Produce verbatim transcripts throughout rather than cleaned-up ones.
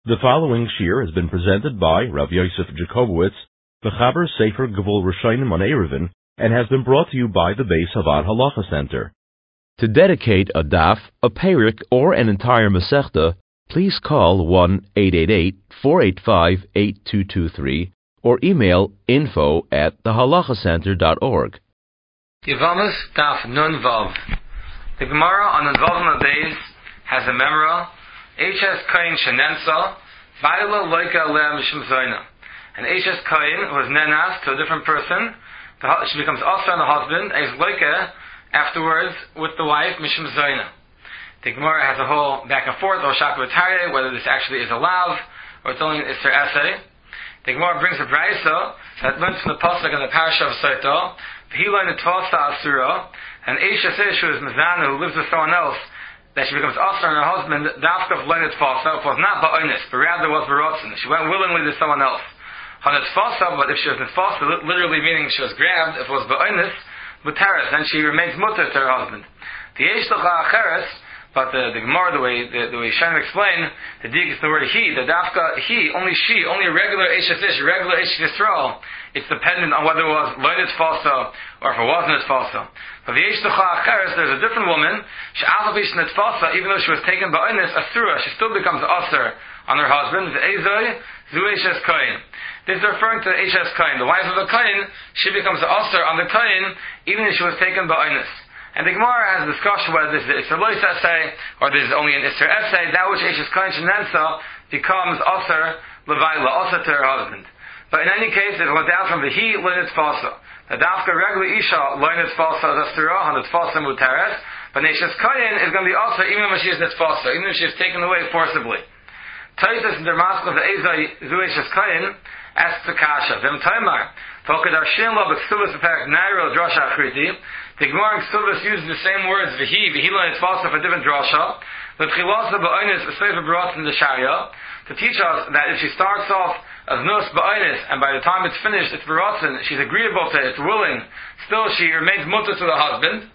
The following shir has been presented by Rav Yosef Jacobowitz, the Chaber Sefer Gevul Rishonim on Eruvin, and has been brought to you by the Beis Havad Halacha Center. To dedicate a daf, a perik, or an entire Masechta, please call one eight eight eight, four eight five, eight two two three or email info at thehalachacenter dot org. Yevamos Daf Nun Vav. The Gemara on the Vav Beis has a memra. H S Kain Shenensa, Vaila Loika Lem Shemzoina. And H S Kain was nenas to a different person. She becomes also on the husband, as Loika afterwards with the wife, Mishim Zoina. The Gemara has a whole back and forth, or Shakavatare, whether this actually is a lav, or it's only an Isser essay. The Gemara brings a Braisa that learns from the Pasuk in the Parasha of Soto, V'hila Nitvasa Asura, and H S Ish, who is Mizana, who lives with someone else, that she becomes Asar and her husband, Dafka of Leonid Fasa, was not Ba'onis, but rather was Barotzen. She went willingly to someone else. Hanat Fasa, but if she was Nitfasa, literally meaning she was grabbed, if it was Ba'onis, Mutaris, then she remains mutter to her husband. The Yeshtacha Acheres, but the, the Gemara, the way the, the way Shem explained, the dig is the word he, the Dafka, he, only she, only a regular Eshes Ish, regular Eshes Yisrael. It's dependent on whether it was Leonid Fasa, or if it wasn't Nitfasa. But the Yeshtacha Acheres, there's a different woman, She'alavish Nitfasa, even though she was taken by Onis, Asura, she still becomes Asur on her husband, the Ezoi, Zu Eshes Kain. This is referring to Eshes Kain. The wife of the Kain, she becomes Asur on the Kain, even if she was taken by Onis. And the Gemara has a discussion whether this is Isser Lois essay, or this is only an Isser essay. That which Eshes Kain Shenensa becomes Asur Levaila, Asur to her husband. But in any case, it went down from the he Leonid Fasa. The Dafka regular Isha Leonid Fasa is Asura, Hanat Fasa Mutares, but Eshes Kain is going to be Asur even when she is Nitfasa, even if she is taken away forcibly. Taisus in the Maskal of the Ezai Zu Eshes Kain asks the Kasha, Vim Taimar, Tokad Arshin Lo B'Ksuvas V'Perek Nairo Drasha Achriti. The Gemara in Ksuvas uses the same words, V'hi, V'hi Leonid Fasa for different drasha. The Tchilasa Ba'onis V'Sefer B'Rotzen the Sharia, to teach us that if she starts off as Nus Ba'onis, and by the time it's finished, it's B'Rotzen, she's agreeable to it, it's willing, still she remains mutter to the husband.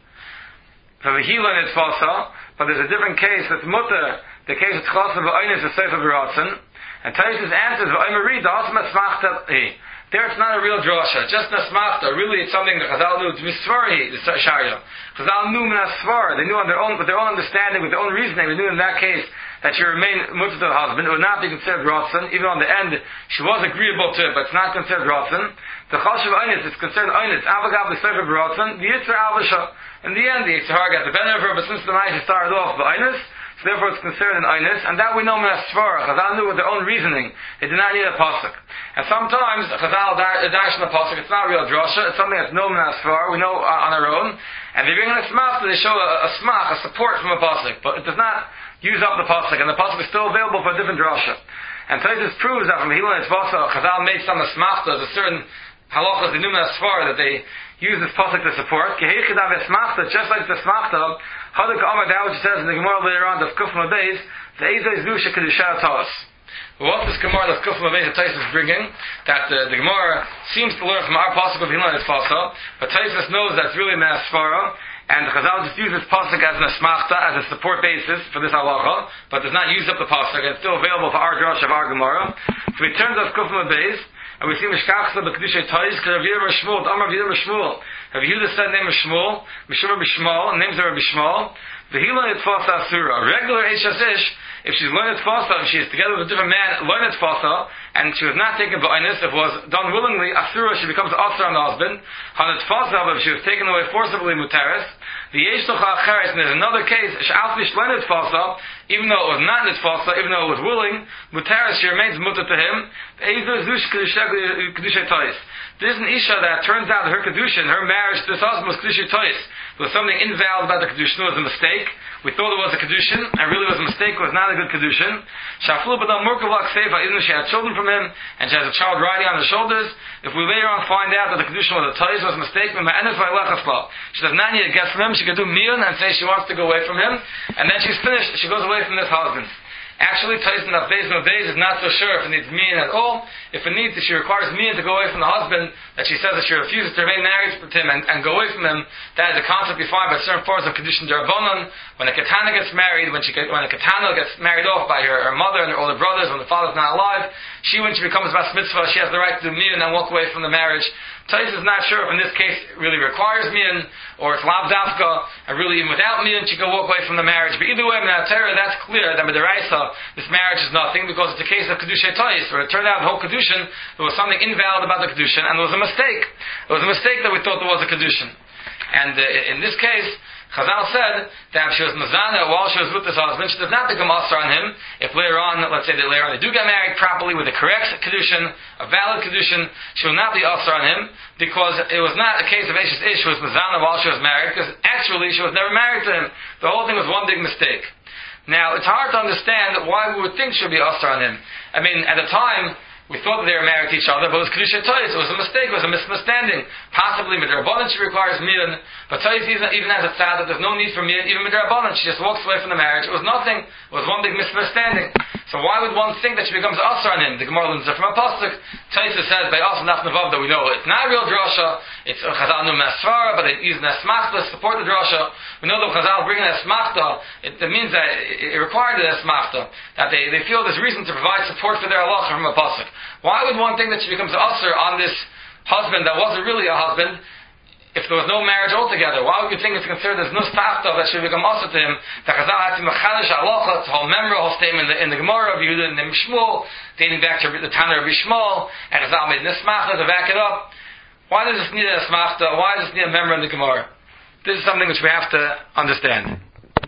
So V'hi Leonid Fasa, but there's a different case that's mutter, the case of Tchilasa Ba'onis V'Sefer B'Rotzen. And Taisus answers, V'Omer the Asma Smachta Hi. There it's not a real drasha, just Nasmachta. Really it's something that Chazal knew, to Misvarhi, the Sharia. Chazal knew Minasvar, they knew on their own, with their own understanding, with their own reasoning, they knew in that case that she remained mutter to the husband. It would not be considered Ratzon, even on the end, she was agreeable to it, but it's not considered Ratzon. The Chashav Einis, it's considered Einis, Avagav the Sefer Ratzon, the Yitzhar Avasha. In the end, the Yitzhar got the benefit of her, but since the night she started off by Einis, so therefore it's considered an Einis, and that we know Minasvar. Chazal knew with their own reasoning, they did not need a pasuk. And sometimes Chazal dash in the pasuk, it's not real drasha, it's something that's known Minasvar, we know uh, on our own, and they bring in a smach, they show a, a smach, a support from a pasuk, but it does not use up the pasuk, and the pasuk is still available for a different drasha. And Taisus proves that from Hila and Tzvasa, Chazal made some smach, there's a certain halachas, the new Minasvar, that they use this pasuk to support. Just like the smachta, Hadak Amar, that which says in the Gemara later on, the Kufma Beis, the Ezai Zusha Kedusha Taos. What this Gemara, the Kufma Beis, that Taisus is bringing, that the, the Gemara seems to learn from our pasuk of Hilan Fasa, but Taisus knows that's really Masfara, and the Chazal just uses pasuk as an asmachta, as a support basis for this halacha, but does not use up the pasuk, and it's still available for our drush of our Gemara. So we turn to Kufma Beis, and we see Mishkachsa B'Kedushay Tois, Rav Yehuda Bar Shmuel, Amar Rav Yehuda Bar Shmuel. Rav Yehuda said name of Shmuel, Mishum Rabbi Shmuel, names of Rabbi Shmuel. V'hila Yitfasa Asura. Regular H S Ish, if she's learned Tfasa, if she is together with a different man, learned Tfasa, and she was not taken by Einis, if it was done willingly, Asura, she becomes Asur on the husband. Hanat Tfasa, but if she was taken away forcibly, Mutaris. The Yeshtocha Acheres, and there's another case, Sh'alfish learned Tfasa, even though it was not Nitfasa, even though it was willing, Mutaris, she remains mutter to him. This is an Isha that turns out that her Kedushin, her marriage to this husband was Kedushin Tois. There was something invalid about the Kedushin, it was a mistake. We thought it was a Kedushin, and really it was a mistake, it was not a good Kedushin. Shaflu Badal Murkavak Seifa, even though she had children from him, and she has a child riding on her shoulders, if we later on find out that the Kedushin was a Tois, was a mistake, she does not need a guest from him, she can do Miyun and say she wants to go away from him, and then she's finished, she goes away from this husband. Actually, Tyson of days of days is not so sure if it needs mian at all. If it needs, if she requires mian to go away from the husband, that she says that she refuses to remain married to him and, and go away from him, that is a concept defined by certain forms of condition derabanan. When a katana gets married, when she get, when a katana gets married off by her, her mother and her older brothers, when the father's not alive, she, when she becomes bas mitzvah, she has the right to do mian and walk away from the marriage. Tais is not sure if in this case it really requires mian, or it's lav dafka, and really even without mian she can walk away from the marriage. But either way, in the Torah, that's clear that b'deraisa this marriage is nothing, because it's a case of kedusha tais, where it turned out the whole kedushin, there was something invalid about the kedushin, and there was a mistake. It was a mistake that we thought there was a kedushin. And uh, in this case, Chazal said that if she was mazana while she was with this husband, she does not become asr on him. If later on, let's say that later on they do get married properly with a correct kedushin, a valid kedushin, she will not be asr on him, because it was not a case of Eshes Ish who was mazana while she was married, because actually she was never married to him. The whole thing was one big mistake. Now, it's hard to understand why we would think she would be asr on him. I mean, at the time, we thought that they were married to each other, but it was kedusha tois. It was a mistake. It was a misunderstanding. Possibly midrabanan she requires mian, but tois even, even has a tzad that there's no need for mian, even midrabanan. She just walks away from the marriage. It was nothing. It was one big misunderstanding. So why would one think that she becomes asr on him? The Gemara learns from a pasuk. Tois says by asr naf nevav that we know it's not a real drasha. It's a chazal nu masfara, but they use an esmachta to support the drasha. We know that chazal bring an esmachta. It, it means that it, it required an esmachta, that they, they feel there's reason to provide support for their halacha from a pasuk. Why would one think that she becomes usher on this husband that wasn't really a husband if there was no marriage altogether? Why would you think it's considered there's no stafta that she become usher to him? The Chazal had to mechanish halacha, the whole member, whole statement in the, in the Gemara of Yehuda and the Mishmul, dating back to the Tanner of Bishmol, and Chazal made nismachta to back it up. Why does this need a smachta? Why does this need a member in the Gemara? This is something which we have to understand.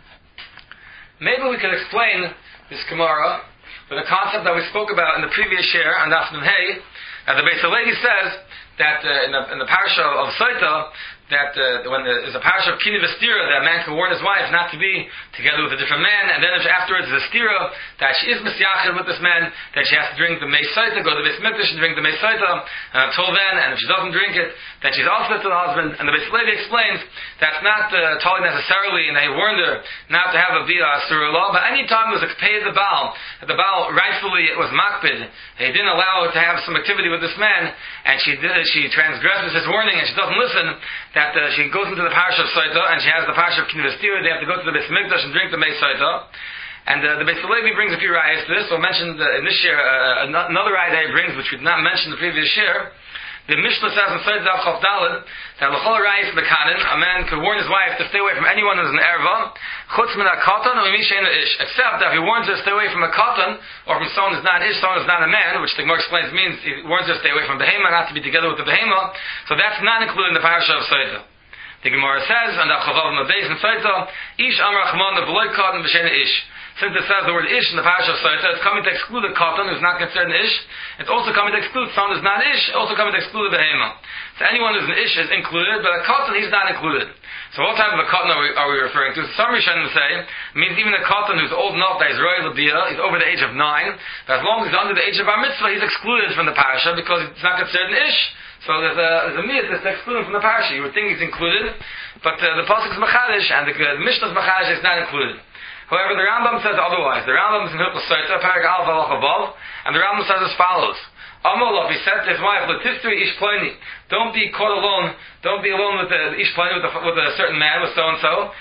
Maybe we could explain this Gemara with a concept that we spoke about in the previous share on Daf Nun Hey. Now the Beis Halevi says that uh, in the in the parasha of Saita, that uh, when there's a parasha of Kini V'Stira, that a man can warn his wife not to be together with a different man, and then if afterwards there's a stira that she is misyachid with this man, that she has to drink the Mei Saita, go to the Beis Mikdash and drink the Mei Saita, and until then, and if she doesn't drink it, then she's also to the husband. And the Beis Halevi explains that's not uh, totally necessarily, and he warned her not to have a Bia Asura law, but any time there was a pay the Baal, that the Baal rightfully was makbid, he didn't allow her to have some activity with this man, and she did, she transgresses his warning, and she doesn't listen, that uh, she goes into the parasha of Saita, and she has the parasha of Kini V'Stira. They have to go to the Beis Mikdash and drink the Mei Saita. And uh, the Beis Halevi brings a few rayas to this. We'll mention uh, in this year uh, another raya that he brings, which we did not mention in the previous year. The Mishnah says in Saita Daf Chaf Daled that l'chol rayis bekanin, a man could warn his wife to stay away from anyone who's an erva, chutz min hakatan or mishein ish, except that if he warns her to stay away from a katan or from someone who's not ish, someone who's not a man, which the Gemara explains means he warns her to stay away from behema, not to be together with the behema. So that's not included in the parasha of Saita. The Gemara says, and that Chavav Mabeis and Saita, Ish Amar Chman of V'loy Katan V'shen Ish. Since it says the word Ish in the parasha of Saita, it's coming to exclude a Katan who's not considered an Ish. It's also coming to exclude someone who's not Ish. It's also coming to exclude a Behema. So anyone who's an Ish is included, but a Katan he's not included. So what type of a Katan are we, are we referring to? So some Rishonim say, it means even a Katan who's old enough that he's Roy L'Biyah, he's over the age of nine, but as long as he's under the age of Bar Mitzvah, he's excluded from the parasha because he's not considered an Ish. So there's a, there's a myth that's excluded from the parasha. You would think he's included, but uh, the pasuk is machadish and the, the Mishnah is machadish. It's not included. However, the Rambam says otherwise. The Rambam is in Hilchos Saita, Parak Aleph Halach above, and the Rambam says as follows: Amalov, he said to his wife, "Letistri ish ploni." Don't be caught alone. Don't be alone with the ish ploni with, with a certain man, with so and so.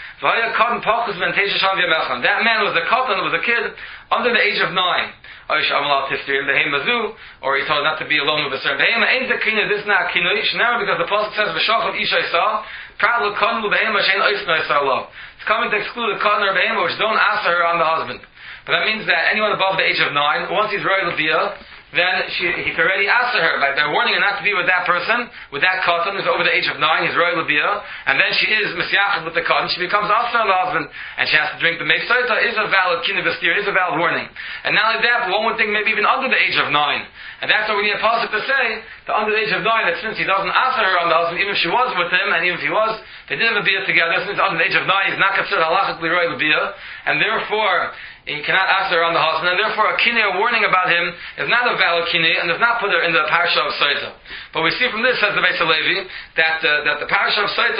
That man was a katan, was a kid under the age of nine. Or he told not to be alone with a certain behema. Ain't the kina, this is not kina. Never, because the pasuk says v'shachov isha isa. Proud l'kanu behema shein oisna isa lo. It's coming to exclude a katan or behema which don't answer her on the husband. But that means that anyone above the age of nine, once he's royal l'biyah, then she, he can already answer her by they're warning her not to be with that person, with that katan who's over the age of nine, he's royal l'biyah, and then she is misyachad with the katan, she becomes also on the husband, and she has to drink the Mei Saita, is a valid kina v'stir, is a valid warning. And not only that, one would think maybe even under the age of nine. And that's what we need a pasuk to say, that under the age of nine, that since he doesn't answer her on the husband, even if she was with him, and even if he was, they didn't have a biyah together, since under the age of nine, he's not considered halachically royal l'biyah, and therefore, he cannot answer her on the husband, and therefore a kineh, a warning about him, is not a valid kineh, and does not put her in the parasha of Saita. But we see from this, says the Beis Halevi, that uh, that the parasha of Saita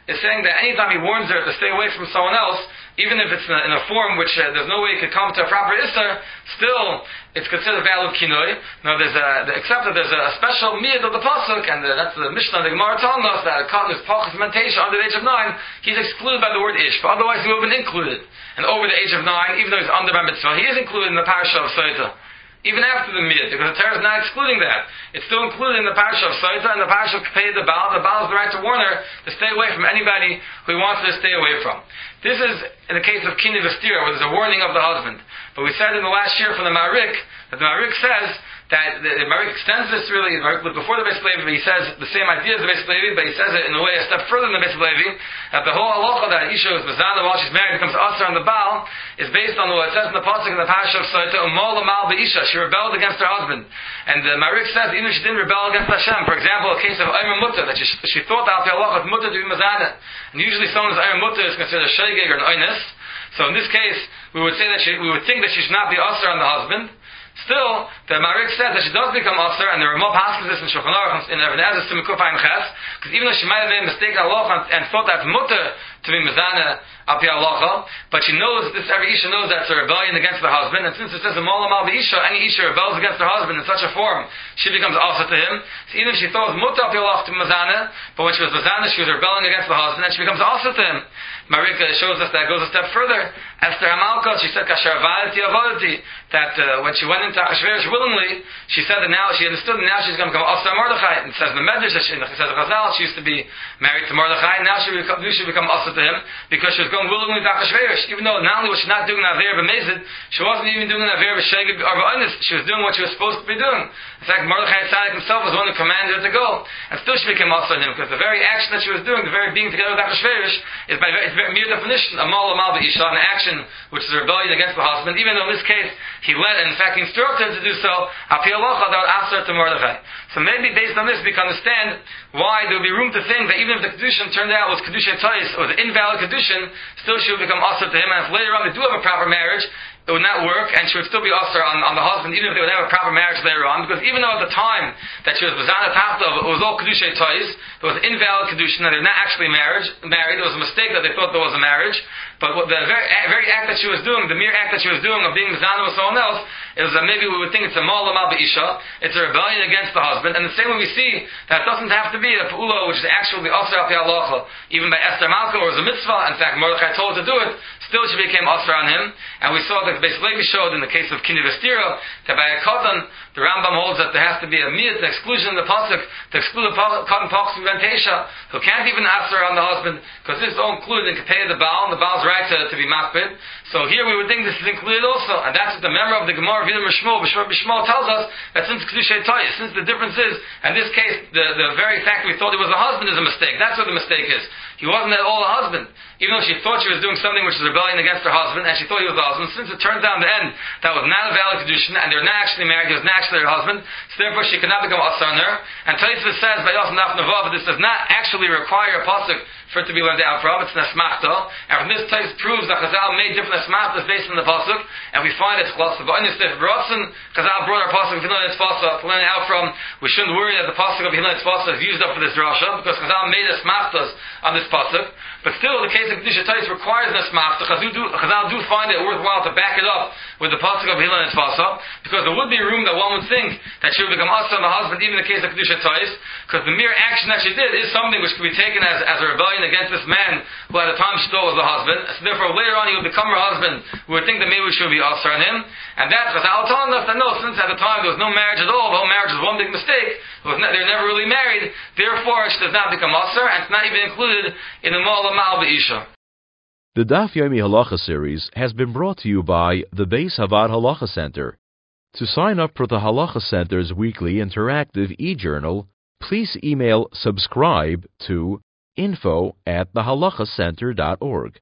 is saying that anytime he warns her to stay away from someone else, even if it's in a, in a form which uh, there's no way it could come to a proper Isser, still it's considered valid kinoi. Now there's a, the, except that there's a special miyad of the pasuk, and the, that's the Mishnah, the Gemara telling us that a cotton is pachas mentation under the age of nine, he's excluded by the word ish, but otherwise he would have been included. And over the age of nine, even though he's under by mitzvah, he is included in the parasha of Soita. Even after the miyad, because the Torah is not excluding that. It's still included in the parasha of Soita and the parasha of Kpei the Baal. The Baal has the right to warn her to stay away from anybody who he wants her to stay away from. This is in the case of Kini Vestira, where there's a warning of the husband. But we said in the last year from the Marik, that the Marik says that the, the Marik extends this really, before the Beis Levi, he says the same idea as the Beis Levi, but he says it in a way a step further than the Beis Levi, that the whole halacha that Isha is Bezana while she's married becomes Asar on the Baal, is based on what it says in the pasuk in the parasha of Soita, Umal Amal Be'isha, she rebelled against her husband. And the Marik says, even if she didn't rebel against Hashem, for example, a case of Aymer Mutter, that she, she thought that the halacha was Mutter to be Mazana. And usually someone's Aymer Mutter is considered a Shegeg or an Oynis. So in this case, we would say that she, we would think that she should not be Asar on the husband. Still, the Marik says that she does become Asar, and the Ramah passes this in Shulchan Aruch in Even HaEzer Simukuf Ayin Ches, because even though she might have made a mistake in halacha and, and thought that Mutter to be Mazana Al Pi halacha, but she knows this. Every Isha knows that's a rebellion against the husband, and since it says Amal Amal Isha, any Isha rebels against her husband in such a form, she becomes Asar to him. So even if she thought it was Mutter Al Pi halacha to be Mazana, but when she was Mazana, she was rebelling against the husband, and she becomes Asar to him. Marika shows us that goes a step further. Esther Hamalka, she said, Kasher Avaliti Avaliti, that uh, when she went into Achashverosh willingly, she said that now, she understood that now she's going to become Asar Mordechai. And it says in the Medrash, it says in Chazal, she used to be married to Mordechai, and now she become, she become Asar to him, because she was going willingly to Achashverosh, even though not only was she not doing Aver B'mezid, she wasn't even doing Aver B'shegeg or B'onis, she was doing what she was supposed to be doing. In fact, Mordechai Tzaddik himself was the one who commanded her to go, and still she became Asar to him, because the very action that she was doing, the very being together with Achashverosh, is by very, it's very mere definition, Amal Amal B'isha, an action which is a rebellion against the husband, even though in this case, he led, and in fact he instructed her to do so, Api Halacha, that would answer to Mordechai. So maybe based on this, we can understand why there would be room to think that even if the Kedushin turned out was Kedushin Tais, or the invalid Kedushin, still she would become Asar to him, and if later on they do have a proper marriage, it would not work, and she would still be Asar on, on the husband, even if they would have a proper marriage later on, because even though at the time that she was Bazana Taftov, it was all Kedushin Tais, it was invalid Kedushin, and they were not actually marriage, married, it was a mistake that they thought there was a marriage, but the very, very act that she was doing, the mere act that she was doing of being Bazana with someone else, it was that maybe we would think it's a Mal Amal B'isha, it's a rebellion against the husband, and the same way we see that it doesn't have to be a Pa'ula which is actually Asar Al Pi Halacha, even by Esther Malka, or it was a mitzvah, in fact Mordechai told her to do it, still she became Asar on him, and we saw that basically we showed in the case of Kini Vestira, that by a Katan, the Rambam holds that there has to be a miyat, an exclusion in the pasuk, to exclude a Katan Pachs from Ventesha, who can't even Asar on the husband, because this is all included in Kepei the Baal, and the Baal's right to, to be makbid. So here we would think this is included also, and that's what the member of the Gemara Vidar Mishmol, Bishmol tells us, that since Kedushay Toya, since the difference is, in this case, the, the very fact we thought it was a husband is a mistake. That's what the mistake is. He wasn't at all a husband. Even though she thought she was doing something which was rebellion against her husband, and she thought he was the husband, since it turns out in the end that was not a valid Kedushin, and they're not actually married, he was not actually her husband, so therefore she could not become Asar on her. And Taisva says by Yosef Naf Navav, this does not actually require a pasuk for it to be learned out from, it's an asmachta. And from this Tais proves that Chazal made different asmachtas based on the pasuk, and we find it's Chalasav. But if B'Ratzin, Chazal brought our pasuk of Hilal Etzvasa to learn it out from, we shouldn't worry that the pasuk of Hilal Etzvasa is used up for this drasha, because Chazal made asmachtas on this pasuk. But still, the case of Kedusha Tais requires an asmachta. Chazal do find it worthwhile to back it up with the pasuk of Hilal Etzvasa, because there would be room that one would think that she would become Asar on the husband, even in the case of Kedusha Tais, because the mere action that she did is something which could be taken as, as a rebellion against this man who at the time she thought was the husband. So therefore later on he would become her husband. We would think that maybe she would be Asar on him. And that's Chazal telling us that no, since at the time there was no marriage at all, the whole marriage was one big mistake, was ne- they were never really married, therefore she does not become Asar, and it's not even included in the Mal Amal B'isha. The Daf Yomi Halacha series has been brought to you by the Beis Havad Halacha Center. To sign up for the Halacha Center's weekly interactive e-journal, please email subscribe to info at the halacha center dot org.